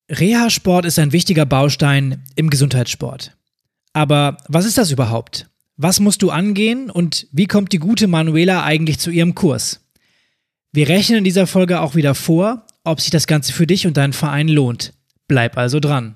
Reha-Sport ist ein wichtiger Baustein im Gesundheitssport. Aber was ist das überhaupt? Was musst du angehen und wie kommt die gute Manuela eigentlich zu ihrem Kurs? Wir rechnen in dieser Folge auch wieder vor, ob sich das Ganze für dich und deinen Verein lohnt. Bleib also dran.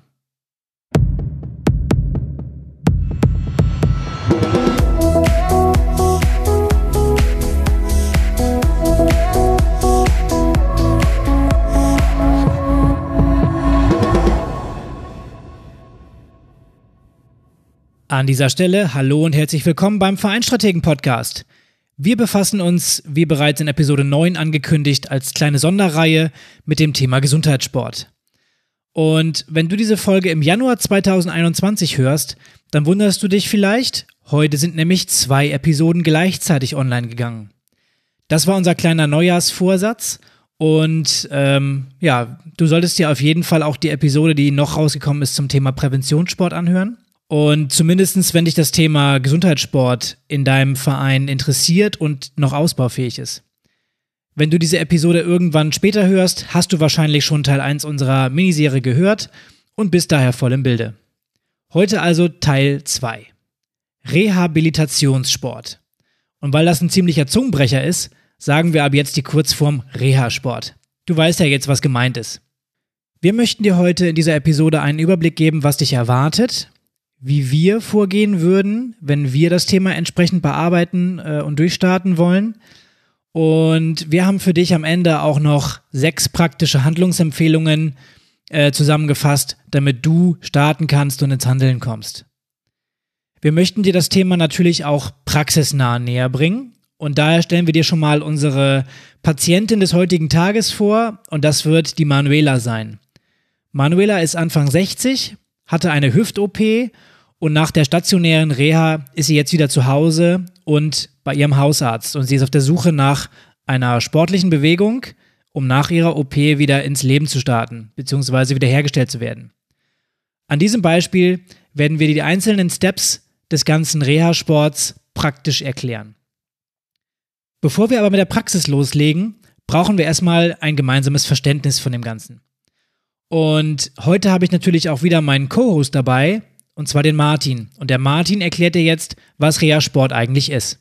An dieser Stelle hallo und herzlich willkommen beim Vereinsstrategen-Podcast. Wir befassen uns, wie bereits in Episode 9 angekündigt, als kleine Sonderreihe mit dem Thema Gesundheitssport. Und wenn du diese Folge im Januar 2021 hörst, dann wunderst du dich vielleicht, heute sind nämlich 2 Episoden gleichzeitig online gegangen. Das war unser kleiner Neujahrsvorsatz und du solltest dir auf jeden Fall auch die Episode, die noch rausgekommen ist, zum Thema Präventionssport anhören. Und zumindestens, wenn dich das Thema Gesundheitssport in deinem Verein interessiert und noch ausbaufähig ist. Wenn du diese Episode irgendwann später hörst, hast du wahrscheinlich schon Teil 1 unserer Miniserie gehört und bist daher voll im Bilde. Heute also Teil 2. Rehabilitationssport. Und weil das ein ziemlicher Zungenbrecher ist, sagen wir ab jetzt die Kurzform Reha-Sport. Du weißt ja jetzt, was gemeint ist. Wir möchten dir heute in dieser Episode einen Überblick geben, was dich erwartet, wie wir vorgehen würden, wenn wir das Thema entsprechend bearbeiten und durchstarten wollen. Und wir haben für dich am Ende auch noch 6 praktische Handlungsempfehlungen zusammengefasst, damit du starten kannst und ins Handeln kommst. Wir möchten dir das Thema natürlich auch praxisnah näher bringen und daher stellen wir dir schon mal unsere Patientin des heutigen Tages vor und das wird die Manuela sein. Manuela ist Anfang 60, hatte eine Hüft-OP und nach der stationären Reha ist sie jetzt wieder zu Hause und bei ihrem Hausarzt. Und sie ist auf der Suche nach einer sportlichen Bewegung, um nach ihrer OP wieder ins Leben zu starten, beziehungsweise wiederhergestellt zu werden. An diesem Beispiel werden wir dir die einzelnen Steps des ganzen Reha-Sports praktisch erklären. Bevor wir aber mit der Praxis loslegen, brauchen wir erstmal ein gemeinsames Verständnis von dem Ganzen. Und heute habe ich natürlich auch wieder meinen Co-Host dabei, und zwar den Martin. Und der Martin erklärt dir jetzt, was Reha-Sport eigentlich ist.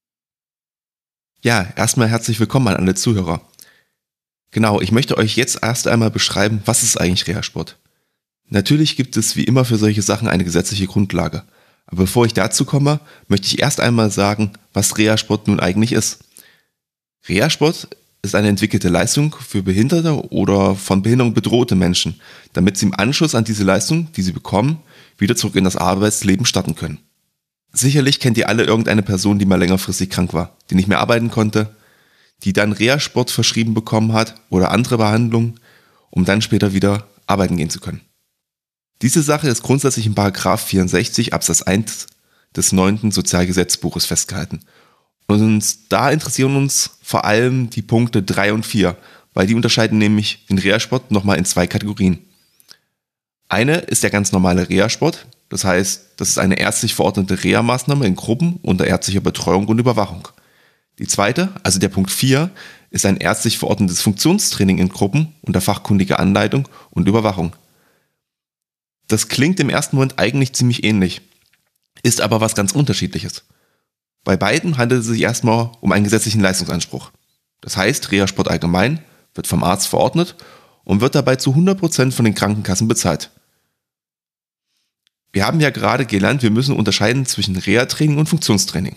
Ja, erstmal herzlich willkommen an alle Zuhörer. Genau, ich möchte euch jetzt erst einmal beschreiben, was ist eigentlich Reha-Sport. Natürlich gibt es wie immer für solche Sachen eine gesetzliche Grundlage. Aber bevor ich dazu komme, möchte ich erst einmal sagen, was Reha-Sport nun eigentlich ist. Reha-Sport ist eine entwickelte Leistung für behinderte oder von Behinderung bedrohte Menschen, damit sie im Anschluss an diese Leistung, die sie bekommen, wieder zurück in das Arbeitsleben starten können. Sicherlich kennt ihr alle irgendeine Person, die mal längerfristig krank war, die nicht mehr arbeiten konnte, die dann Reha-Sport verschrieben bekommen hat oder andere Behandlungen, um dann später wieder arbeiten gehen zu können. Diese Sache ist grundsätzlich in § 64 Absatz 1 des 9. Sozialgesetzbuches festgehalten. Und da interessieren uns vor allem die Punkte 3 und 4, weil die unterscheiden nämlich den Reha-Sport nochmal in 2 Kategorien. Eine ist der ganz normale Reha-Sport, das heißt, das ist eine ärztlich verordnete Reha-Maßnahme in Gruppen unter ärztlicher Betreuung und Überwachung. Die zweite, also der Punkt 4, ist ein ärztlich verordnetes Funktionstraining in Gruppen unter fachkundiger Anleitung und Überwachung. Das klingt im ersten Moment eigentlich ziemlich ähnlich, ist aber was ganz Unterschiedliches. Bei beiden handelt es sich erstmal um einen gesetzlichen Leistungsanspruch. Das heißt, Reha-Sport allgemein wird vom Arzt verordnet und wird dabei zu 100% von den Krankenkassen bezahlt. Wir haben ja gerade gelernt, wir müssen unterscheiden zwischen Reha-Training und Funktionstraining.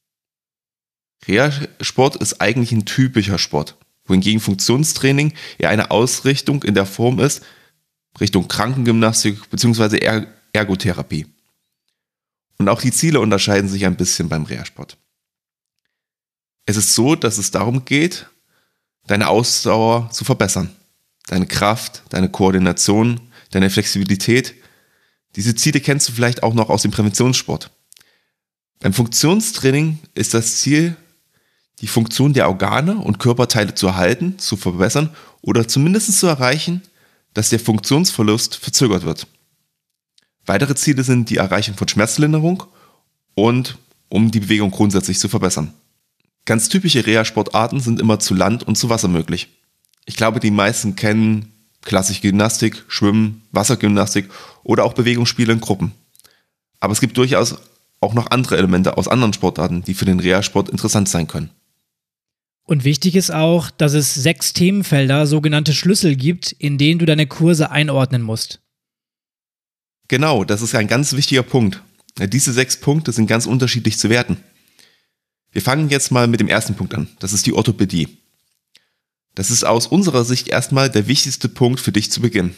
Reha-Sport ist eigentlich ein typischer Sport, wohingegen Funktionstraining eher eine Ausrichtung in der Form ist, Richtung Krankengymnastik bzw. Ergotherapie. Und auch die Ziele unterscheiden sich ein bisschen beim Reha-Sport. Es ist so, dass es darum geht, deine Ausdauer zu verbessern. Deine Kraft, deine Koordination, deine Flexibilität. Diese Ziele kennst du vielleicht auch noch aus dem Präventionssport. Beim Funktionstraining ist das Ziel, die Funktion der Organe und Körperteile zu erhalten, zu verbessern oder zumindest zu erreichen, dass der Funktionsverlust verzögert wird. Weitere Ziele sind die Erreichung von Schmerzlinderung und um die Bewegung grundsätzlich zu verbessern. Ganz typische Reha-Sportarten sind immer zu Land und zu Wasser möglich. Ich glaube, die meisten kennen klassische Gymnastik, Schwimmen, Wassergymnastik oder auch Bewegungsspiele in Gruppen. Aber es gibt durchaus auch noch andere Elemente aus anderen Sportarten, die für den Reha-Sport interessant sein können. Und wichtig ist auch, dass es 6 Themenfelder, sogenannte Schlüssel gibt, in denen du deine Kurse einordnen musst. Genau, das ist ein ganz wichtiger Punkt. Diese 6 Punkte sind ganz unterschiedlich zu werten. Wir fangen jetzt mal mit dem ersten Punkt an. Das ist die Orthopädie. Das ist aus unserer Sicht erstmal der wichtigste Punkt für dich zu Beginn.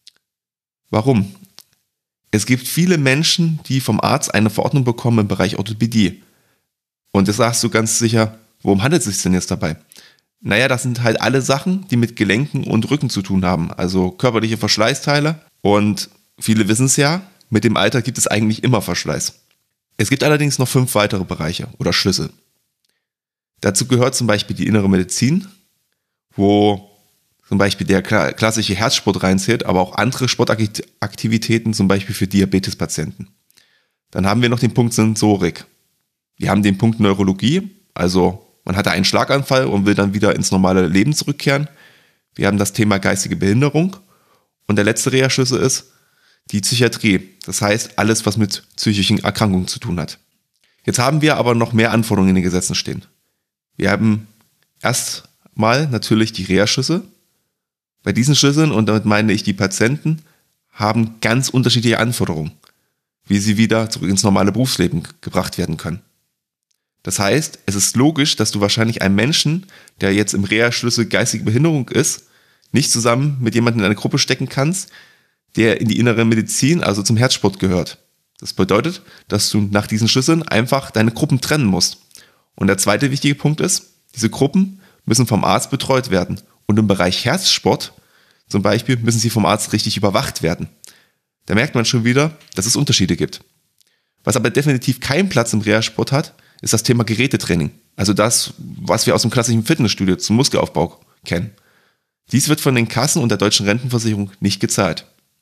Warum? Es gibt viele Menschen, die vom Arzt eine Verordnung bekommen im Bereich Orthopädie. Und jetzt sagst du ganz sicher, worum handelt es sich denn jetzt dabei? Naja, das sind halt alle Sachen, die mit Gelenken und Rücken zu tun haben, also körperliche Verschleißteile. Und viele wissen es ja, mit dem Alter gibt es eigentlich immer Verschleiß. Es gibt allerdings noch 5 weitere Bereiche oder Schlüssel. Dazu gehört zum Beispiel die innere Medizin, wo zum Beispiel der klassische Herzsport reinzählt, aber auch andere Sportaktivitäten, zum Beispiel für Diabetespatienten. Dann haben wir noch den Punkt Sensorik. Wir haben den Punkt Neurologie, also man hatte einen Schlaganfall und will dann wieder ins normale Leben zurückkehren. Wir haben das Thema geistige Behinderung. Und der letzte Reha-Schlüssel ist die Psychiatrie. Das heißt, alles, was mit psychischen Erkrankungen zu tun hat. Jetzt haben wir aber noch mehr Anforderungen in den Gesetzen stehen. Wir haben erstmal natürlich die Reha-Schlüssel. Bei diesen Schlüsseln, und damit meine ich die Patienten, haben ganz unterschiedliche Anforderungen, wie sie wieder zurück ins normale Berufsleben gebracht werden können. Das heißt, es ist logisch, dass du wahrscheinlich einen Menschen, der jetzt im Reha-Schlüssel geistige Behinderung ist, nicht zusammen mit jemandem in eine Gruppe stecken kannst, der in die innere Medizin, also zum Herzsport gehört. Das bedeutet, dass du nach diesen Schlüsseln einfach deine Gruppen trennen musst. Und der zweite wichtige Punkt ist, diese Gruppen müssen vom Arzt betreut werden. Und im Bereich Herzsport zum Beispiel müssen sie vom Arzt richtig überwacht werden. Da merkt man schon wieder, dass es Unterschiede gibt. Was aber definitiv keinen Platz im Reha-Sport hat, ist das Thema Gerätetraining. Also das, was wir aus dem klassischen Fitnessstudio zum Muskelaufbau kennen. Dies wird von den Kassen und der deutschen Rentenversicherung nicht gezahlt.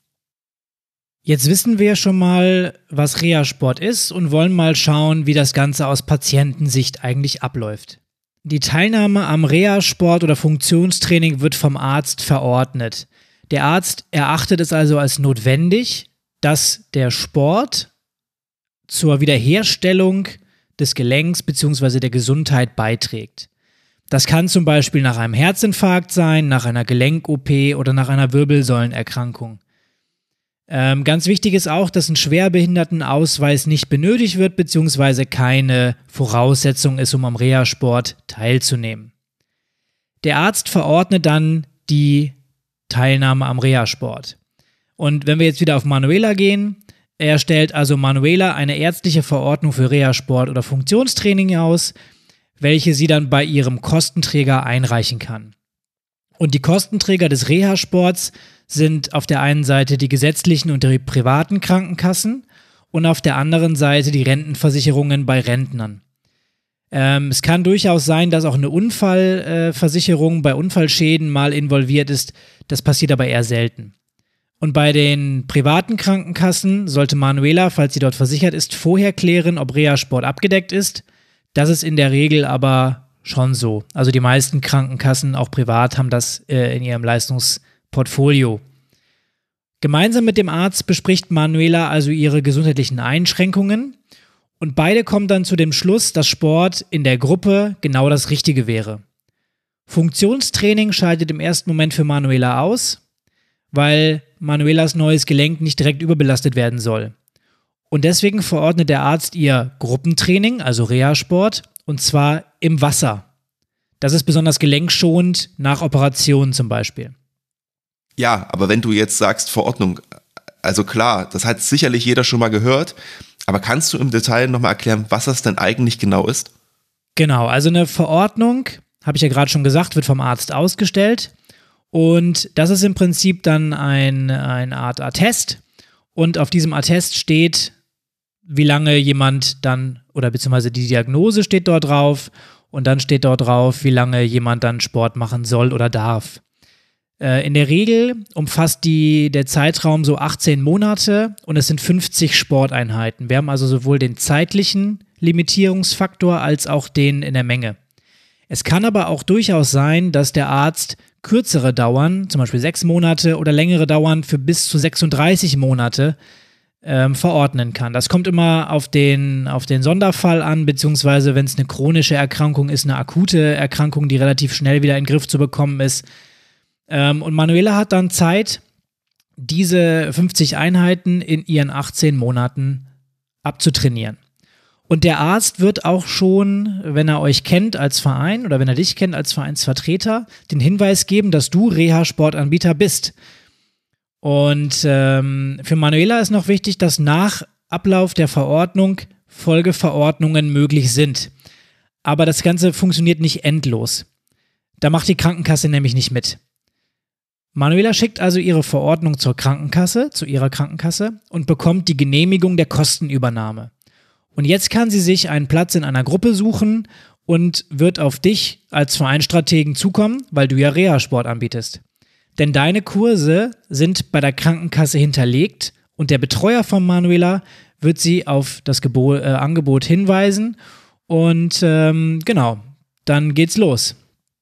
Jetzt wissen wir schon mal, was Reha-Sport ist und wollen mal schauen, wie das Ganze aus Patientensicht eigentlich abläuft. Die Teilnahme am Reha-Sport oder Funktionstraining wird vom Arzt verordnet. Der Arzt erachtet es also als notwendig, dass der Sport zur Wiederherstellung des Gelenks bzw. der Gesundheit beiträgt. Das kann zum Beispiel nach einem Herzinfarkt sein, nach einer Gelenk-OP oder nach einer Wirbelsäulenerkrankung. Ganz wichtig ist auch, dass ein Schwerbehindertenausweis nicht benötigt wird bzw. keine Voraussetzung ist, um am Reha-Sport teilzunehmen. Der Arzt verordnet dann die Teilnahme am Reha-Sport. Und wenn wir jetzt wieder auf Manuela gehen, er stellt also Manuela eine ärztliche Verordnung für Reha-Sport oder Funktionstraining aus, welche sie dann bei ihrem Kostenträger einreichen kann. Und die Kostenträger des Reha-Sports sind auf der einen Seite die gesetzlichen und die privaten Krankenkassen und auf der anderen Seite die Rentenversicherungen bei Rentnern. Es kann durchaus sein, dass auch eine Unfallversicherung bei Unfallschäden mal involviert ist. Das passiert aber eher selten. Und bei den privaten Krankenkassen sollte Manuela, falls sie dort versichert ist, vorher klären, ob Reha-Sport abgedeckt ist. Das ist in der Regel aber schon so. Also die meisten Krankenkassen, auch privat, haben das in ihrem Leistungsportfolio. Gemeinsam mit dem Arzt bespricht Manuela also ihre gesundheitlichen Einschränkungen und beide kommen dann zu dem Schluss, dass Sport in der Gruppe genau das Richtige wäre. Funktionstraining scheidet im ersten Moment für Manuela aus, weil Manuelas neues Gelenk nicht direkt überbelastet werden soll. Und deswegen verordnet der Arzt ihr Gruppentraining, also Reha-Sport, und zwar im Wasser. Das ist besonders gelenkschonend nach Operationen zum Beispiel. Ja, aber wenn du jetzt sagst Verordnung, also klar, das hat sicherlich jeder schon mal gehört, aber kannst du im Detail nochmal erklären, was das denn eigentlich genau ist? Genau, also eine Verordnung, habe ich ja gerade schon gesagt, wird vom Arzt ausgestellt und das ist im Prinzip dann eine Art Attest und auf diesem Attest steht, wie lange jemand dann, oder beziehungsweise die Diagnose steht dort drauf und dann steht dort drauf, wie lange jemand dann Sport machen soll oder darf. In der Regel umfasst der Zeitraum so 18 Monate und es sind 50 Sporteinheiten. Wir haben also sowohl den zeitlichen Limitierungsfaktor als auch den in der Menge. Es kann aber auch durchaus sein, dass der Arzt kürzere dauern, zum Beispiel 6 Monate oder längere dauern für bis zu 36 Monate verordnen kann. Das kommt immer auf den Sonderfall an, beziehungsweise wenn es eine chronische Erkrankung ist, eine akute Erkrankung, die relativ schnell wieder in den Griff zu bekommen ist. Und Manuela hat dann Zeit, diese 50 Einheiten in ihren 18 Monaten abzutrainieren. Und der Arzt wird auch schon, wenn er euch kennt als Verein oder wenn er dich kennt als Vereinsvertreter, den Hinweis geben, dass du Reha-Sportanbieter bist. Und für Manuela ist noch wichtig, dass nach Ablauf der Verordnung Folgeverordnungen möglich sind. Aber das Ganze funktioniert nicht endlos. Da macht die Krankenkasse nämlich nicht mit. Manuela schickt also ihre Verordnung zu ihrer Krankenkasse und bekommt die Genehmigung der Kostenübernahme. Und jetzt kann sie sich einen Platz in einer Gruppe suchen und wird auf dich als Vereinsstrategen zukommen, weil du ja Reha-Sport anbietest. Denn deine Kurse sind bei der Krankenkasse hinterlegt und der Betreuer von Manuela wird sie auf das Angebot hinweisen und genau, dann geht's los.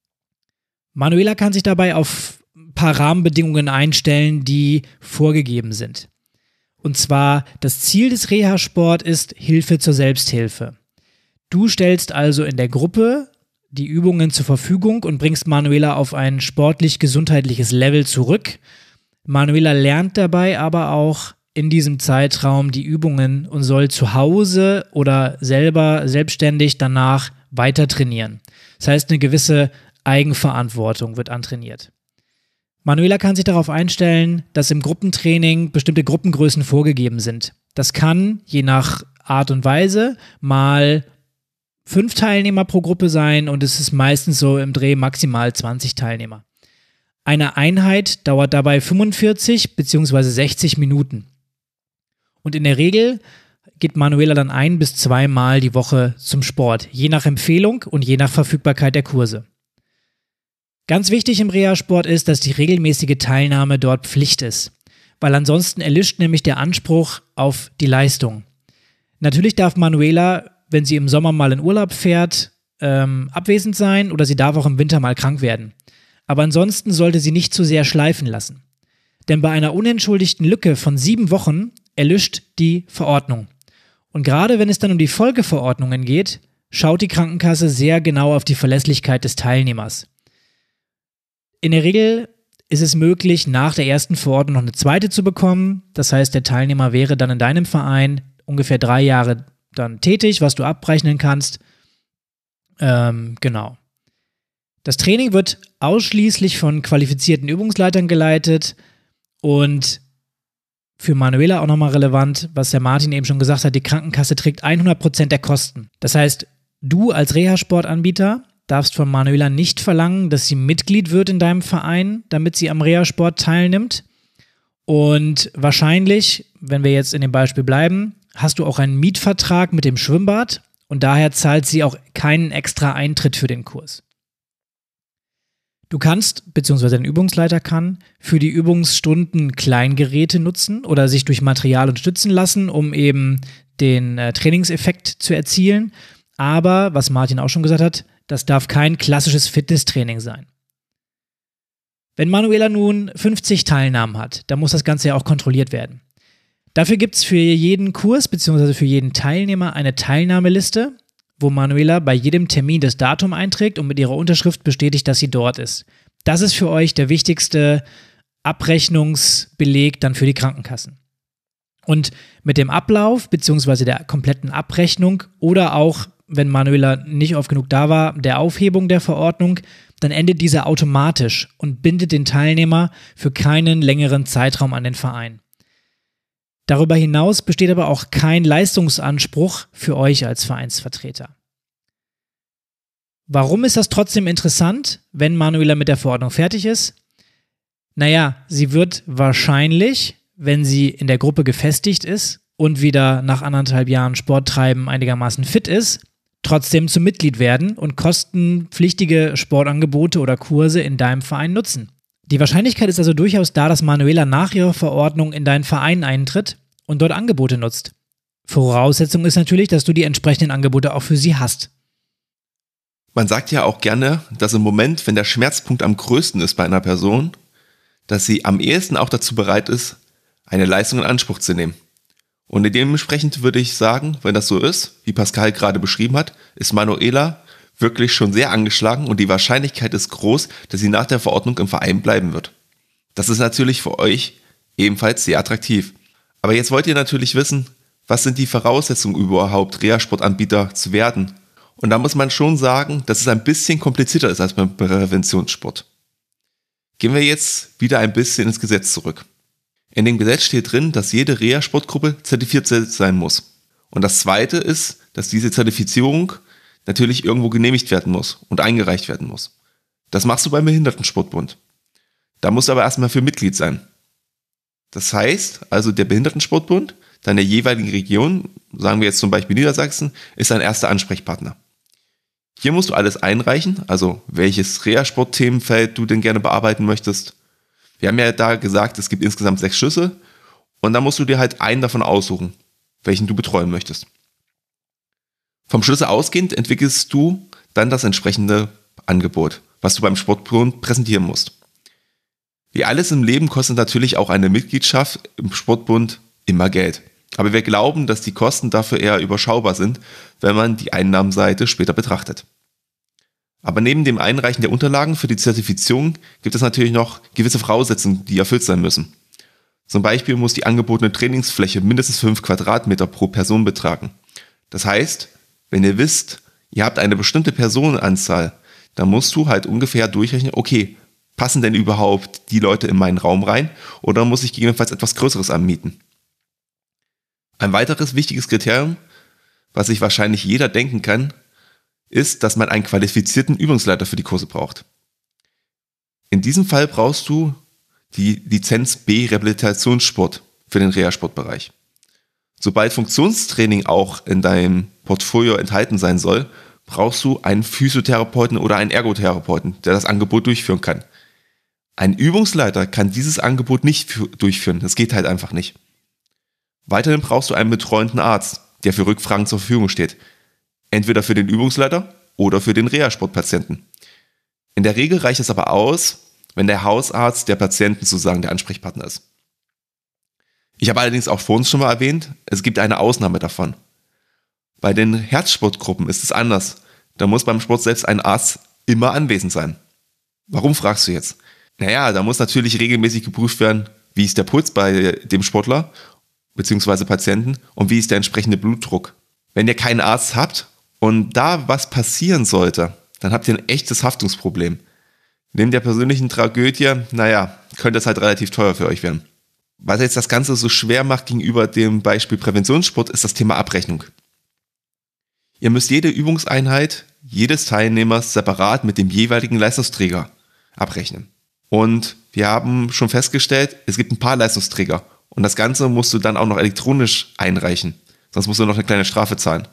Manuela kann sich dabei auf ein paar Rahmenbedingungen einstellen, die vorgegeben sind. Und zwar, das Ziel des Reha-Sport ist Hilfe zur Selbsthilfe. Du stellst also in der Gruppe die Übungen zur Verfügung und bringst Manuela auf ein sportlich-gesundheitliches Level zurück. Manuela lernt dabei aber auch in diesem Zeitraum die Übungen und soll zu Hause oder selber selbstständig danach weiter trainieren. Das heißt, eine gewisse Eigenverantwortung wird antrainiert. Manuela kann sich darauf einstellen, dass im Gruppentraining bestimmte Gruppengrößen vorgegeben sind. Das kann, je nach Art und Weise, mal 5 Teilnehmer pro Gruppe sein und es ist meistens so im Dreh maximal 20 Teilnehmer. Eine Einheit dauert dabei 45 bzw. 60 Minuten. Und in der Regel geht Manuela dann 1 bis 2 Mal die Woche zum Sport, je nach Empfehlung und je nach Verfügbarkeit der Kurse. Ganz wichtig im Reha-Sport ist, dass die regelmäßige Teilnahme dort Pflicht ist, weil ansonsten erlischt nämlich der Anspruch auf die Leistung. Natürlich darf Manuela, wenn sie im Sommer mal in Urlaub fährt, abwesend sein oder sie darf auch im Winter mal krank werden. Aber ansonsten sollte sie nicht zu sehr schleifen lassen. Denn bei einer unentschuldigten Lücke von 7 Wochen erlischt die Verordnung. Und gerade wenn es dann um die Folgeverordnungen geht, schaut die Krankenkasse sehr genau auf die Verlässlichkeit des Teilnehmers. In der Regel ist es möglich, nach der ersten Verordnung noch eine zweite zu bekommen. Das heißt, der Teilnehmer wäre dann in deinem Verein ungefähr 3 Jahre dann tätig, was du abrechnen kannst. Genau. Das Training wird ausschließlich von qualifizierten Übungsleitern geleitet und für Manuela auch nochmal relevant, was der Martin eben schon gesagt hat, die Krankenkasse trägt 100% der Kosten. Das heißt, du als Reha-Sportanbieter darfst von Manuela nicht verlangen, dass sie Mitglied wird in deinem Verein, damit sie am Reha-Sport teilnimmt. Und wahrscheinlich, wenn wir jetzt in dem Beispiel bleiben, hast du auch einen Mietvertrag mit dem Schwimmbad und daher zahlt sie auch keinen extra Eintritt für den Kurs. Du kannst, beziehungsweise dein Übungsleiter kann, für die Übungsstunden Kleingeräte nutzen oder sich durch Material unterstützen lassen, um eben den Trainingseffekt zu erzielen. Aber, was Martin auch schon gesagt hat, das darf kein klassisches Fitnesstraining sein. Wenn Manuela nun 50 Teilnahmen hat, dann muss das Ganze ja auch kontrolliert werden. Dafür gibt es für jeden Kurs bzw. für jeden Teilnehmer eine Teilnahmeliste, wo Manuela bei jedem Termin das Datum einträgt und mit ihrer Unterschrift bestätigt, dass sie dort ist. Das ist für euch der wichtigste Abrechnungsbeleg dann für die Krankenkassen. Und mit dem Ablauf bzw. der kompletten Abrechnung oder auch, wenn Manuela nicht oft genug da war, der Aufhebung der Verordnung, dann endet diese automatisch und bindet den Teilnehmer für keinen längeren Zeitraum an den Verein. Darüber hinaus besteht aber auch kein Leistungsanspruch für euch als Vereinsvertreter. Warum ist das trotzdem interessant, wenn Manuela mit der Verordnung fertig ist? Naja, sie wird wahrscheinlich, wenn sie in der Gruppe gefestigt ist und wieder nach 1,5 Jahren Sporttreiben einigermaßen fit ist, trotzdem zum Mitglied werden und kostenpflichtige Sportangebote oder Kurse in deinem Verein nutzen. Die Wahrscheinlichkeit ist also durchaus da, dass Manuela nach ihrer Verordnung in deinen Verein eintritt und dort Angebote nutzt. Voraussetzung ist natürlich, dass du die entsprechenden Angebote auch für sie hast. Man sagt ja auch gerne, dass im Moment, wenn der Schmerzpunkt am größten ist bei einer Person, dass sie am ehesten auch dazu bereit ist, eine Leistung in Anspruch zu nehmen. Und dementsprechend würde ich sagen, wenn das so ist, wie Pascal gerade beschrieben hat, ist Manuela wirklich schon sehr angeschlagen und die Wahrscheinlichkeit ist groß, dass sie nach der Verordnung im Verein bleiben wird. Das ist natürlich für euch ebenfalls sehr attraktiv. Aber jetzt wollt ihr natürlich wissen, was sind die Voraussetzungen überhaupt, Reha-Sportanbieter zu werden? Und da muss man schon sagen, dass es ein bisschen komplizierter ist als beim Präventionssport. Gehen wir jetzt wieder ein bisschen ins Gesetz zurück. In dem Gesetz steht drin, dass jede Reha-Sportgruppe zertifiziert sein muss. Und das Zweite ist, dass diese Zertifizierung natürlich irgendwo genehmigt werden muss und eingereicht werden muss. Das machst du beim Behindertensportbund. Da musst du aber erstmal für Mitglied sein. Das heißt, also der Behindertensportbund, dann der jeweiligen Region, sagen wir jetzt zum Beispiel Niedersachsen, ist ein erster Ansprechpartner. Hier musst du alles einreichen, also welches Reha-Sport-Themenfeld du denn gerne bearbeiten möchtest. Wir haben ja da gesagt, es gibt insgesamt 6 Schüsse und dann musst du dir halt einen davon aussuchen, welchen du betreuen möchtest. Vom Schlüssel ausgehend entwickelst du dann das entsprechende Angebot, was du beim Sportbund präsentieren musst. Wie alles im Leben kostet natürlich auch eine Mitgliedschaft im Sportbund immer Geld. Aber wir glauben, dass die Kosten dafür eher überschaubar sind, wenn man die Einnahmenseite später betrachtet. Aber neben dem Einreichen der Unterlagen für die Zertifizierung gibt es natürlich noch gewisse Voraussetzungen, die erfüllt sein müssen. Zum Beispiel muss die angebotene Trainingsfläche mindestens 5 Quadratmeter pro Person betragen. Das heißt, wenn ihr wisst, ihr habt eine bestimmte Personenanzahl, dann musst du halt ungefähr durchrechnen, okay, passen denn überhaupt die Leute in meinen Raum rein oder muss ich gegebenenfalls etwas Größeres anmieten? Ein weiteres wichtiges Kriterium, was sich wahrscheinlich jeder denken kann, ist, dass man einen qualifizierten Übungsleiter für die Kurse braucht. In diesem Fall brauchst du die Lizenz B Rehabilitationssport für den Reha-Sportbereich. Sobald Funktionstraining auch in deinem Portfolio enthalten sein soll, brauchst du einen Physiotherapeuten oder einen Ergotherapeuten, der das Angebot durchführen kann. Ein Übungsleiter kann dieses Angebot nicht durchführen, das geht halt einfach nicht. Weiterhin brauchst du einen betreuenden Arzt, der für Rückfragen zur Verfügung steht. Entweder für den Übungsleiter oder für den Reha-Sportpatienten. In der Regel reicht es aber aus, wenn der Hausarzt der Patienten sozusagen der Ansprechpartner ist. Ich habe allerdings auch vor uns schon mal erwähnt, es gibt eine Ausnahme davon. Bei den Herzsportgruppen ist es anders. Da muss beim Sport selbst ein Arzt immer anwesend sein. Warum, fragst du jetzt? Naja, da muss natürlich regelmäßig geprüft werden, wie ist der Puls bei dem Sportler bzw. Patienten und wie ist der entsprechende Blutdruck. Wenn ihr keinen Arzt habt und da was passieren sollte, dann habt ihr ein echtes Haftungsproblem. Neben der persönlichen Tragödie, könnte es halt relativ teuer für euch werden. Was jetzt das Ganze so schwer macht gegenüber dem Beispiel Präventionssport, ist das Thema Abrechnung. Ihr müsst jede Übungseinheit jedes Teilnehmers separat mit dem jeweiligen Leistungsträger abrechnen. Und wir haben schon festgestellt, es gibt ein paar Leistungsträger und das Ganze musst du dann auch noch elektronisch einreichen, sonst musst du noch eine kleine Strafe zahlen.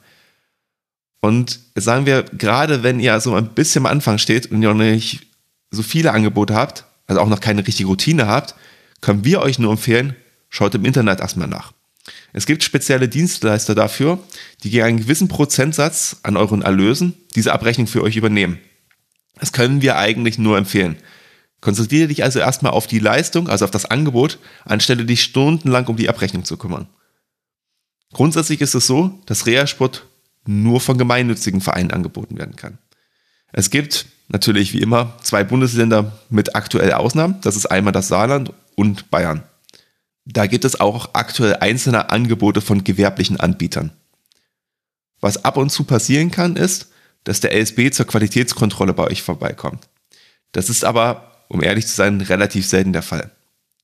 Und jetzt sagen wir, gerade wenn ihr so ein bisschen am Anfang steht und ihr noch nicht so viele Angebote habt, also auch noch keine richtige Routine habt, können wir euch nur empfehlen, schaut im Internet erstmal nach. Es gibt spezielle Dienstleister dafür, die gegen einen gewissen Prozentsatz an euren Erlösen diese Abrechnung für euch übernehmen. Das können wir eigentlich nur empfehlen. Konzentriere dich also erstmal auf die Leistung, also auf das Angebot, anstelle dich stundenlang um die Abrechnung zu kümmern. Grundsätzlich ist es so, dass Reha-Sport nur von gemeinnützigen Vereinen angeboten werden kann. Es gibt natürlich wie immer 2 Bundesländer mit aktuell Ausnahmen, das ist einmal das Saarland und Bayern. Da gibt es auch aktuell einzelne Angebote von gewerblichen Anbietern. Was ab und zu passieren kann, ist, dass der LSB zur Qualitätskontrolle bei euch vorbeikommt. Das ist aber, um ehrlich zu sein, relativ selten der Fall.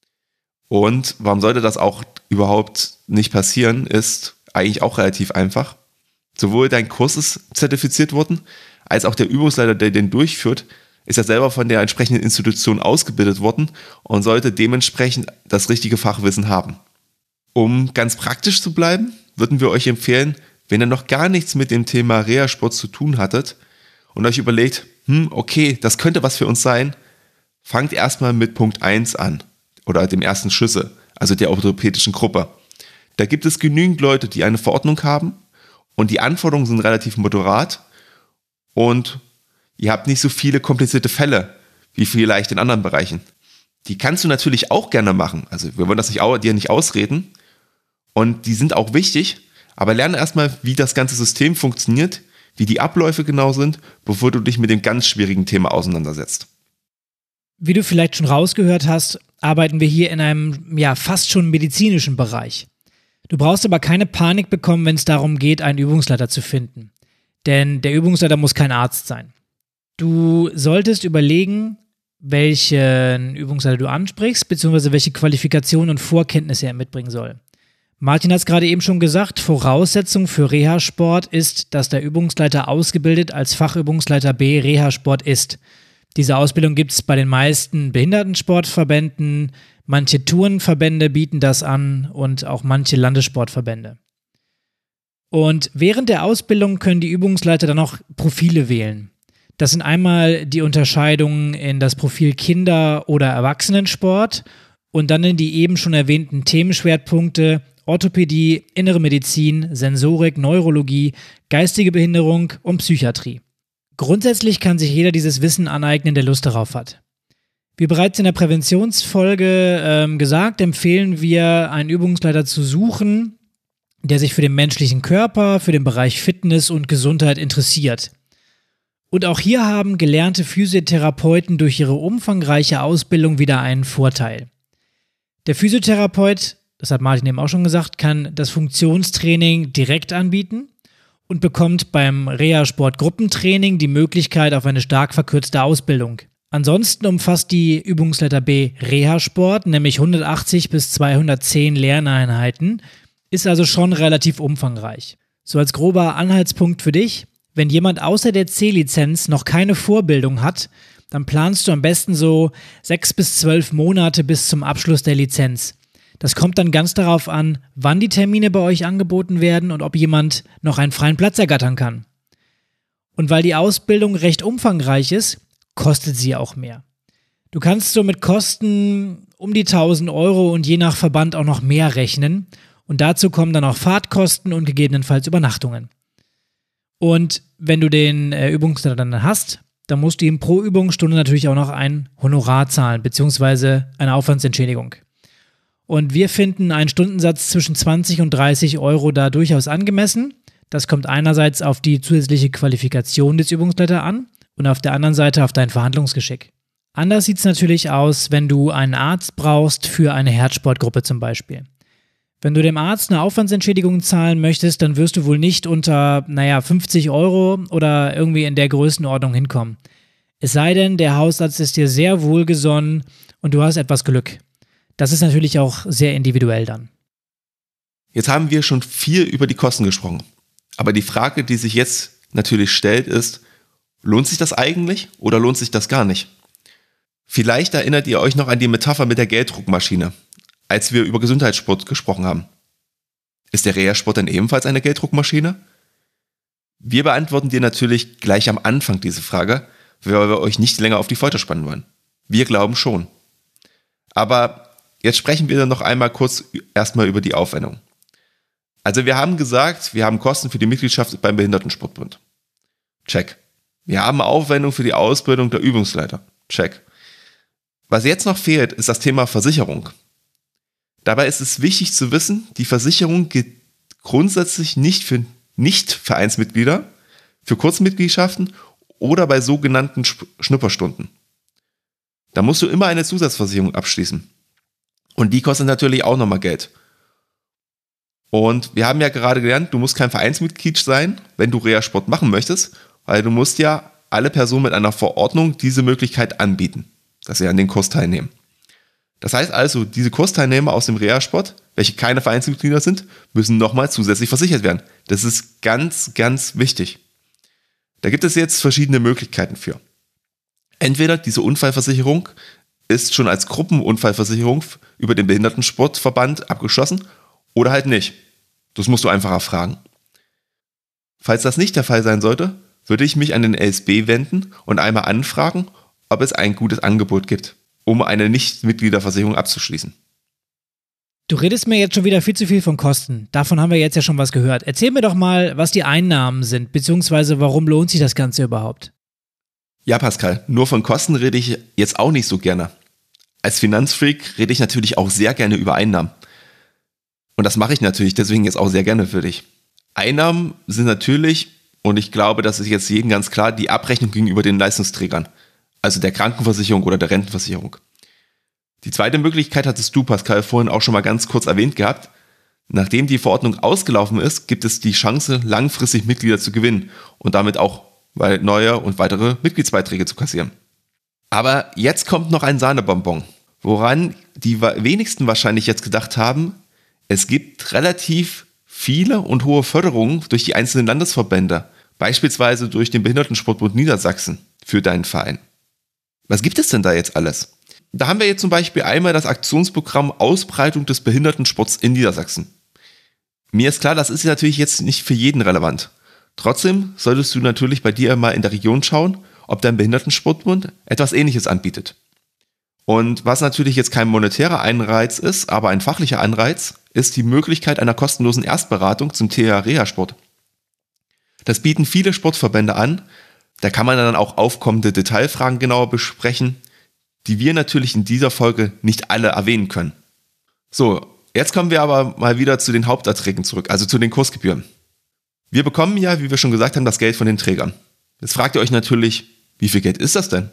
Und warum sollte das auch überhaupt nicht passieren, ist eigentlich auch relativ einfach. Sowohl dein Kurs ist zertifiziert worden, als auch der Übungsleiter, der den durchführt, ist ja selber von der entsprechenden Institution ausgebildet worden und sollte dementsprechend das richtige Fachwissen haben. Um ganz praktisch zu bleiben, würden wir euch empfehlen, wenn ihr noch gar nichts mit dem Thema Reha-Sport zu tun hattet und euch überlegt, okay, das könnte was für uns sein, fangt erstmal mit Punkt 1 an oder dem ersten Schlüssel, also der orthopädischen Gruppe. Da gibt es genügend Leute, die eine Verordnung haben und die Anforderungen sind relativ moderat und Ihr habt nicht so viele komplizierte Fälle wie vielleicht in anderen Bereichen. Die kannst du natürlich auch gerne machen. Also wir wollen das dir nicht ausreden. Und die sind auch wichtig. Aber lerne erstmal, wie das ganze System funktioniert, wie die Abläufe genau sind, bevor du dich mit dem ganz schwierigen Thema auseinandersetzt. Wie du vielleicht schon rausgehört hast, arbeiten wir hier in einem fast schon medizinischen Bereich. Du brauchst aber keine Panik bekommen, wenn es darum geht, einen Übungsleiter zu finden. Denn der Übungsleiter muss kein Arzt sein. Du solltest überlegen, welchen Übungsleiter du ansprichst, beziehungsweise welche Qualifikationen und Vorkenntnisse er mitbringen soll. Martin hat es gerade eben schon gesagt, Voraussetzung für Reha-Sport ist, dass der Übungsleiter ausgebildet als Fachübungsleiter B Reha-Sport ist. Diese Ausbildung gibt es bei den meisten Behindertensportverbänden, manche Turnverbände bieten das an und auch manche Landessportverbände. Und während der Ausbildung können die Übungsleiter dann auch Profile wählen. Das sind einmal die Unterscheidungen in das Profil Kinder- oder Erwachsenensport und dann in die eben schon erwähnten Themenschwerpunkte Orthopädie, Innere Medizin, Sensorik, Neurologie, geistige Behinderung und Psychiatrie. Grundsätzlich kann sich jeder dieses Wissen aneignen, der Lust darauf hat. Wie bereits in der Präventionsfolge gesagt, empfehlen wir, einen Übungsleiter zu suchen, der sich für den menschlichen Körper, für den Bereich Fitness und Gesundheit interessiert. Und auch hier haben gelernte Physiotherapeuten durch ihre umfangreiche Ausbildung wieder einen Vorteil. Der Physiotherapeut, das hat Martin eben auch schon gesagt, kann das Funktionstraining direkt anbieten und bekommt beim Reha-Sport-Gruppentraining die Möglichkeit auf eine stark verkürzte Ausbildung. Ansonsten umfasst die Übungsleiter B Reha-Sport, nämlich 180 bis 210 Lerneinheiten, ist also schon relativ umfangreich. So als grober Anhaltspunkt für dich: Wenn jemand außer der C-Lizenz noch keine Vorbildung hat, dann planst du am besten so 6 bis 12 Monate bis zum Abschluss der Lizenz. Das kommt dann ganz darauf an, wann die Termine bei euch angeboten werden und ob jemand noch einen freien Platz ergattern kann. Und weil die Ausbildung recht umfangreich ist, kostet sie auch mehr. Du kannst so mit Kosten um die 1.000 Euro und je nach Verband auch noch mehr rechnen. Und dazu kommen dann auch Fahrtkosten und gegebenenfalls Übernachtungen. Und wenn du den Übungsleiter dann hast, dann musst du ihm pro Übungsstunde natürlich auch noch ein Honorar zahlen, beziehungsweise eine Aufwandsentschädigung. Und wir finden einen Stundensatz zwischen 20 und 30 Euro da durchaus angemessen. Das kommt einerseits auf die zusätzliche Qualifikation des Übungsleiters an und auf der anderen Seite auf dein Verhandlungsgeschick. Anders sieht es natürlich aus, wenn du einen Arzt brauchst für eine Herzsportgruppe zum Beispiel. Wenn du dem Arzt eine Aufwandsentschädigung zahlen möchtest, dann wirst du wohl nicht unter, 50 Euro oder irgendwie in der Größenordnung hinkommen. Es sei denn, der Hausarzt ist dir sehr wohlgesonnen und du hast etwas Glück. Das ist natürlich auch sehr individuell dann. Jetzt haben wir schon viel über die Kosten gesprochen. Aber die Frage, die sich jetzt natürlich stellt, ist, lohnt sich das eigentlich oder lohnt sich das gar nicht? Vielleicht erinnert ihr euch noch an die Metapher mit der Gelddruckmaschine, als wir über Gesundheitssport gesprochen haben. Ist der Reha-Sport dann ebenfalls eine Gelddruckmaschine? Wir beantworten dir natürlich gleich am Anfang diese Frage, weil wir euch nicht länger auf die Folter spannen wollen. Wir glauben schon. Aber jetzt sprechen wir dann noch einmal kurz erstmal über die Aufwendung. Also wir haben gesagt, wir haben Kosten für die Mitgliedschaft beim Behindertensportbund. Check. Wir haben Aufwendung für die Ausbildung der Übungsleiter. Check. Was jetzt noch fehlt, ist das Thema Versicherung. Dabei ist es wichtig zu wissen, die Versicherung gilt grundsätzlich nicht für Nicht-Vereinsmitglieder, für Kurzmitgliedschaften oder bei sogenannten Schnupperstunden. Da musst du immer eine Zusatzversicherung abschließen. Und die kostet natürlich auch nochmal Geld. Und wir haben ja gerade gelernt, du musst kein Vereinsmitglied sein, wenn du Reha-Sport machen möchtest, weil du musst ja alle Personen mit einer Verordnung diese Möglichkeit anbieten, dass sie an den Kurs teilnehmen. Das heißt also, diese Kursteilnehmer aus dem Reha-Sport, welche keine Vereinsmitglieder sind, müssen nochmal zusätzlich versichert werden. Das ist ganz, ganz wichtig. Da gibt es jetzt verschiedene Möglichkeiten für. Entweder diese Unfallversicherung ist schon als Gruppenunfallversicherung über den Behindertensportverband abgeschlossen oder halt nicht. Das musst du einfach erfragen. Falls das nicht der Fall sein sollte, würde ich mich an den LSB wenden und einmal anfragen, ob es ein gutes Angebot gibt, um eine Nicht-Mitgliederversicherung abzuschließen. Du redest mir jetzt schon wieder viel zu viel von Kosten. Davon haben wir jetzt ja schon was gehört. Erzähl mir doch mal, was die Einnahmen sind, beziehungsweise warum lohnt sich das Ganze überhaupt? Ja, Pascal, nur von Kosten rede ich jetzt auch nicht so gerne. Als Finanzfreak rede ich natürlich auch sehr gerne über Einnahmen. Und das mache ich natürlich deswegen jetzt auch sehr gerne für dich. Einnahmen sind natürlich, und ich glaube, das ist jetzt jedem ganz klar, die Abrechnung gegenüber den Leistungsträgern. Also der Krankenversicherung oder der Rentenversicherung. Die zweite Möglichkeit hattest du, Pascal, vorhin auch schon mal ganz kurz erwähnt gehabt. Nachdem die Verordnung ausgelaufen ist, gibt es die Chance, langfristig Mitglieder zu gewinnen und damit auch neue und weitere Mitgliedsbeiträge zu kassieren. Aber jetzt kommt noch ein Sahnebonbon, woran die wenigsten wahrscheinlich jetzt gedacht haben, es gibt relativ viele und hohe Förderungen durch die einzelnen Landesverbände, beispielsweise durch den Behindertensportbund Niedersachsen für deinen Verein. Was gibt es denn da jetzt alles? Da haben wir jetzt zum Beispiel einmal das Aktionsprogramm Ausbreitung des Behindertensports in Niedersachsen. Mir ist klar, das ist natürlich jetzt nicht für jeden relevant. Trotzdem solltest du natürlich bei dir mal in der Region schauen, ob dein Behindertensportbund etwas Ähnliches anbietet. Und was natürlich jetzt kein monetärer Anreiz ist, aber ein fachlicher Anreiz, ist die Möglichkeit einer kostenlosen Erstberatung zum Thema Reha-Sport. Das bieten viele Sportverbände an. Da kann man dann auch aufkommende Detailfragen genauer besprechen, die wir natürlich in dieser Folge nicht alle erwähnen können. So, jetzt kommen wir aber mal wieder zu den Haupterträgen zurück, also zu den Kursgebühren. Wir bekommen ja, wie wir schon gesagt haben, das Geld von den Trägern. Jetzt fragt ihr euch natürlich, wie viel Geld ist das denn?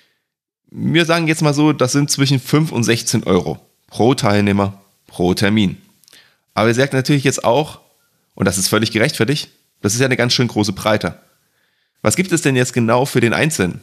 Wir sagen jetzt mal so, das sind zwischen 5 und 16 Euro pro Teilnehmer, pro Termin. Aber ihr sagt natürlich jetzt auch, und das ist völlig gerechtfertigt, das ist ja eine ganz schön große Breite. Was gibt es denn jetzt genau für den Einzelnen?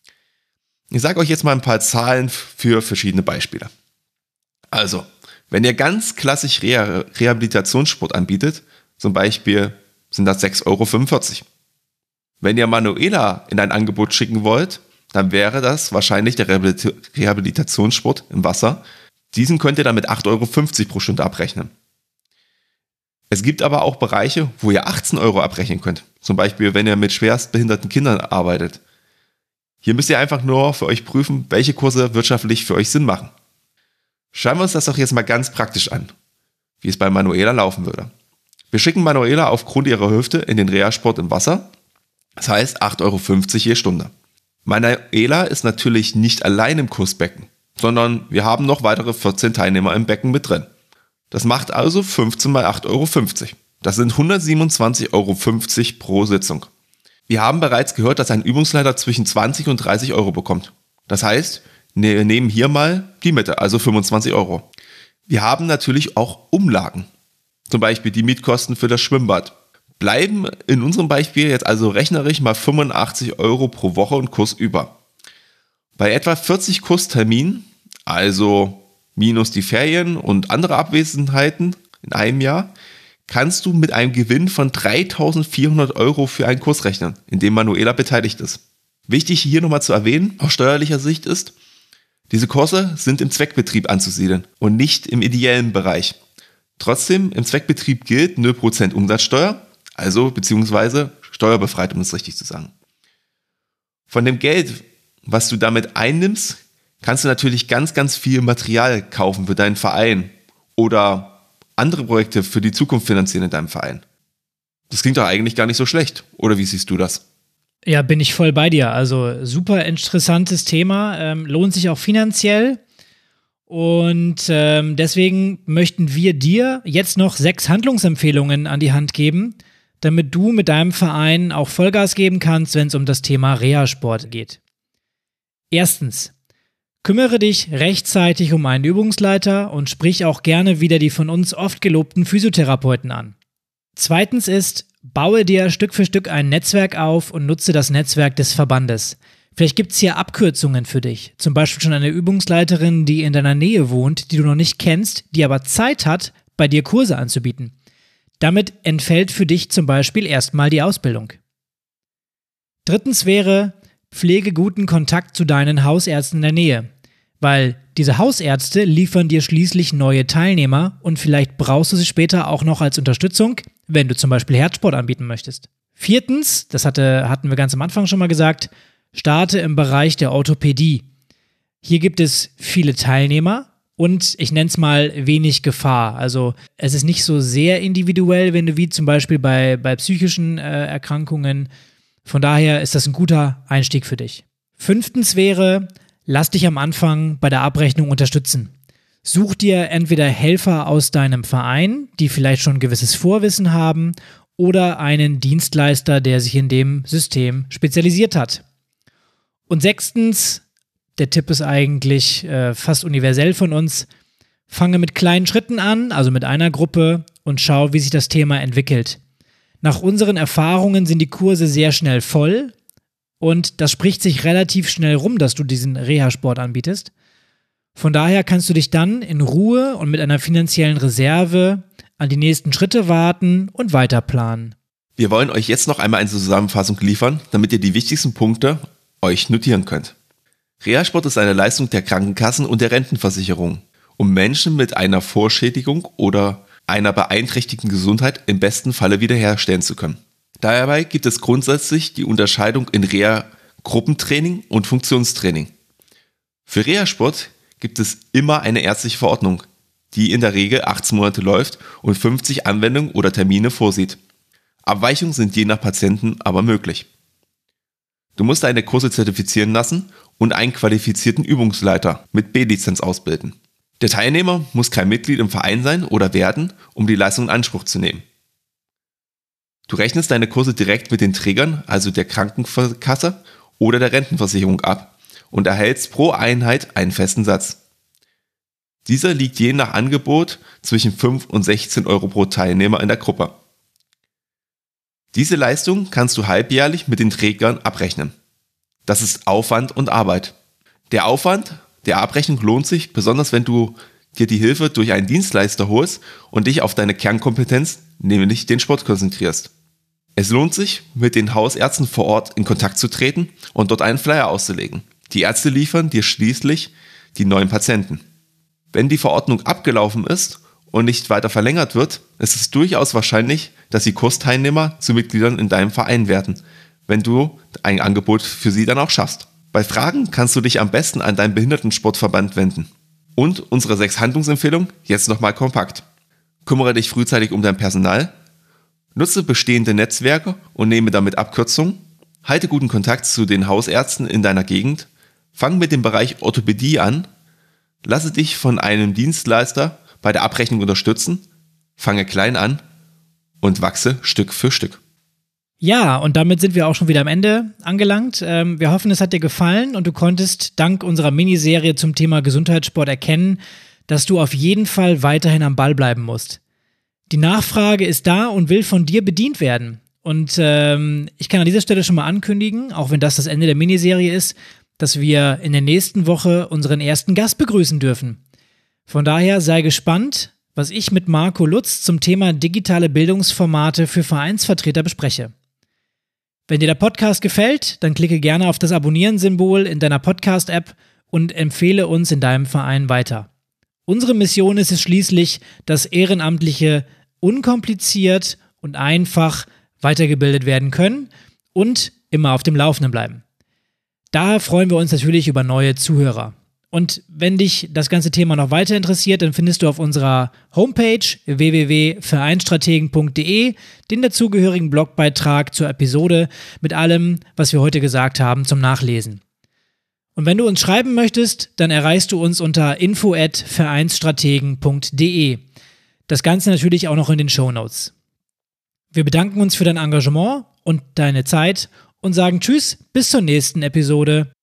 Ich sage euch jetzt mal ein paar Zahlen für verschiedene Beispiele. Also, wenn ihr ganz klassisch Rehabilitationssport anbietet, zum Beispiel sind das 6,45 Euro. Wenn ihr Manuela in ein Angebot schicken wollt, dann wäre das wahrscheinlich der Rehabilitationssport im Wasser. Diesen könnt ihr dann mit 8,50 Euro pro Stunde abrechnen. Es gibt aber auch Bereiche, wo ihr 18 Euro abrechnen könnt. Zum Beispiel, wenn ihr mit schwerstbehinderten Kindern arbeitet. Hier müsst ihr einfach nur für euch prüfen, welche Kurse wirtschaftlich für euch Sinn machen. Schauen wir uns das doch jetzt mal ganz praktisch an, wie es bei Manuela laufen würde. Wir schicken Manuela aufgrund ihrer Hüfte in den Reha-Sport im Wasser. Das heißt 8,50 Euro je Stunde. Manuela ist natürlich nicht allein im Kursbecken, sondern wir haben noch weitere 14 Teilnehmer im Becken mit drin. Das macht also 15 mal 8,50 Euro. Das sind 127,50 Euro pro Sitzung. Wir haben bereits gehört, dass ein Übungsleiter zwischen 20 und 30 Euro bekommt. Das heißt, wir nehmen hier mal die Mitte, also 25 Euro. Wir haben natürlich auch Umlagen. Zum Beispiel die Mietkosten für das Schwimmbad. Bleiben in unserem Beispiel jetzt also rechnerisch mal 85 Euro pro Woche und Kurs über. Bei etwa 40 Kursterminen, also minus die Ferien und andere Abwesenheiten in einem Jahr, kannst du mit einem Gewinn von 3.400 Euro für einen Kurs rechnen, in dem Manuela beteiligt ist. Wichtig hier nochmal zu erwähnen, aus steuerlicher Sicht ist, diese Kurse sind im Zweckbetrieb anzusiedeln und nicht im ideellen Bereich. Trotzdem, im Zweckbetrieb gilt 0% Umsatzsteuer, also beziehungsweise steuerbefreit, um es richtig zu sagen. Von dem Geld, was du damit einnimmst, kannst du natürlich ganz, ganz viel Material kaufen für deinen Verein oder andere Projekte für die Zukunft finanzieren in deinem Verein. Das klingt doch eigentlich gar nicht so schlecht. Oder wie siehst du das? Ja, bin ich voll bei dir. Also super interessantes Thema, lohnt sich auch finanziell. Und deswegen möchten wir dir jetzt noch 6 Handlungsempfehlungen an die Hand geben, damit du mit deinem Verein auch Vollgas geben kannst, wenn es um das Thema Reha-Sport geht. Erstens, kümmere dich rechtzeitig um einen Übungsleiter und sprich auch gerne wieder die von uns oft gelobten Physiotherapeuten an. Zweitens ist, baue dir Stück für Stück ein Netzwerk auf und nutze das Netzwerk des Verbandes. Vielleicht gibt es hier Abkürzungen für dich. Zum Beispiel schon eine Übungsleiterin, die in deiner Nähe wohnt, die du noch nicht kennst, die aber Zeit hat, bei dir Kurse anzubieten. Damit entfällt für dich zum Beispiel erstmal die Ausbildung. Drittens wäre, pflege guten Kontakt zu deinen Hausärzten in der Nähe, weil diese Hausärzte liefern dir schließlich neue Teilnehmer und vielleicht brauchst du sie später auch noch als Unterstützung, wenn du zum Beispiel Herzsport anbieten möchtest. Viertens, das hatten wir ganz am Anfang schon mal gesagt, starte im Bereich der Orthopädie. Hier gibt es viele Teilnehmer und ich nenne es mal wenig Gefahr. Also es ist nicht so sehr individuell, wenn du wie zum Beispiel bei psychischen Erkrankungen. Von daher ist das ein guter Einstieg für dich. 5. wäre, lass dich am Anfang bei der Abrechnung unterstützen. Such dir entweder Helfer aus deinem Verein, die vielleicht schon ein gewisses Vorwissen haben, oder einen Dienstleister, der sich in dem System spezialisiert hat. Und 6, der Tipp ist eigentlich fast universell von uns, fange mit kleinen Schritten an, also mit einer Gruppe, und schau, wie sich das Thema entwickelt. Nach unseren Erfahrungen sind die Kurse sehr schnell voll und das spricht sich relativ schnell rum, dass du diesen Reha-Sport anbietest. Von daher kannst du dich dann in Ruhe und mit einer finanziellen Reserve an die nächsten Schritte warten und weiter planen. Wir wollen euch jetzt noch einmal eine Zusammenfassung liefern, damit ihr die wichtigsten Punkte euch notieren könnt. Reha-Sport ist eine Leistung der Krankenkassen und der Rentenversicherung, um Menschen mit einer Vorschädigung oder einer beeinträchtigten Gesundheit im besten Falle wiederherstellen zu können. Dabei gibt es grundsätzlich die Unterscheidung in Reha-Gruppentraining und Funktionstraining. Für Reha-Sport gibt es immer eine ärztliche Verordnung, die in der Regel 18 Monate läuft und 50 Anwendungen oder Termine vorsieht. Abweichungen sind je nach Patienten aber möglich. Du musst deine Kurse zertifizieren lassen und einen qualifizierten Übungsleiter mit B-Lizenz ausbilden. Der Teilnehmer muss kein Mitglied im Verein sein oder werden, um die Leistung in Anspruch zu nehmen. Du rechnest deine Kurse direkt mit den Trägern, also der Krankenkasse oder der Rentenversicherung ab und erhältst pro Einheit einen festen Satz. Dieser liegt je nach Angebot zwischen 5 und 16 Euro pro Teilnehmer in der Gruppe. Diese Leistung kannst du halbjährlich mit den Trägern abrechnen. Das ist Aufwand und Arbeit. Der Aufwand der Abrechnung lohnt sich, besonders wenn du dir die Hilfe durch einen Dienstleister holst und dich auf deine Kernkompetenz, nämlich den Sport, konzentrierst. Es lohnt sich, mit den Hausärzten vor Ort in Kontakt zu treten und dort einen Flyer auszulegen. Die Ärzte liefern dir schließlich die neuen Patienten. Wenn die Verordnung abgelaufen ist und nicht weiter verlängert wird, ist es durchaus wahrscheinlich, dass die Kursteilnehmer zu Mitgliedern in deinem Verein werden, wenn du ein Angebot für sie dann auch schaffst. Bei Fragen kannst du dich am besten an deinen Behindertensportverband wenden. Und unsere 6 Handlungsempfehlungen jetzt nochmal kompakt. Kümmere dich frühzeitig um dein Personal, nutze bestehende Netzwerke und nehme damit Abkürzungen, halte guten Kontakt zu den Hausärzten in deiner Gegend, fang mit dem Bereich Orthopädie an, lasse dich von einem Dienstleister bei der Abrechnung unterstützen, fange klein an und wachse Stück für Stück. Ja, und damit sind wir auch schon wieder am Ende angelangt. Wir hoffen, es hat dir gefallen und du konntest dank unserer Miniserie zum Thema Gesundheitssport erkennen, dass du auf jeden Fall weiterhin am Ball bleiben musst. Die Nachfrage ist da und will von dir bedient werden. Und ich kann an dieser Stelle schon mal ankündigen, auch wenn das Ende der Miniserie ist, dass wir in der nächsten Woche unseren ersten Gast begrüßen dürfen. Von daher sei gespannt, was ich mit Marco Lutz zum Thema digitale Bildungsformate für Vereinsvertreter bespreche. Wenn dir der Podcast gefällt, dann klicke gerne auf das Abonnieren-Symbol in deiner Podcast-App und empfehle uns in deinem Verein weiter. Unsere Mission ist es schließlich, dass Ehrenamtliche unkompliziert und einfach weitergebildet werden können und immer auf dem Laufenden bleiben. Daher freuen wir uns natürlich über neue Zuhörer. Und wenn dich das ganze Thema noch weiter interessiert, dann findest du auf unserer Homepage www.vereinsstrategen.de den dazugehörigen Blogbeitrag zur Episode mit allem, was wir heute gesagt haben, zum Nachlesen. Und wenn du uns schreiben möchtest, dann erreichst du uns unter info@vereinsstrategen.de. Das Ganze natürlich auch noch in den Shownotes. Wir bedanken uns für dein Engagement und deine Zeit und sagen Tschüss, bis zur nächsten Episode.